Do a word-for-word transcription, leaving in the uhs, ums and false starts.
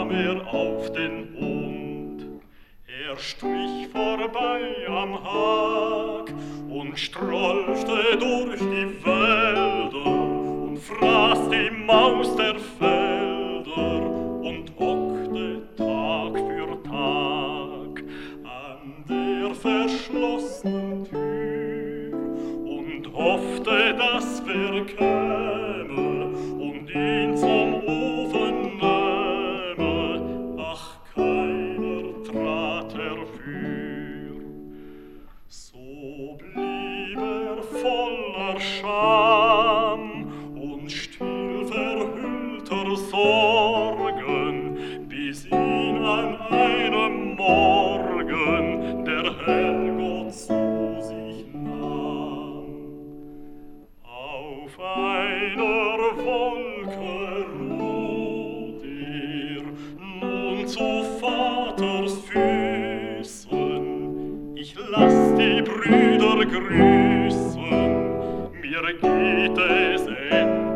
kam er auf den Hund. Er strich vorbei am Hag und strollte durch die Wälder und fraß die Maus der Felder und hockte Tag für Tag an der verschlossenen Tür und hoffte, dass wer käme und ihn zum Ofen nähme. Ach, keiner trat herfür. So blieb er voller Scham und still verhüllter Sorgen, bis ihn an einem Morgen der Herrgott zu sich nahm. Auf einer Wolke ruht er nun zu Vaters Füßen. Ich lass die Brüder grüßen, mir geht es endlich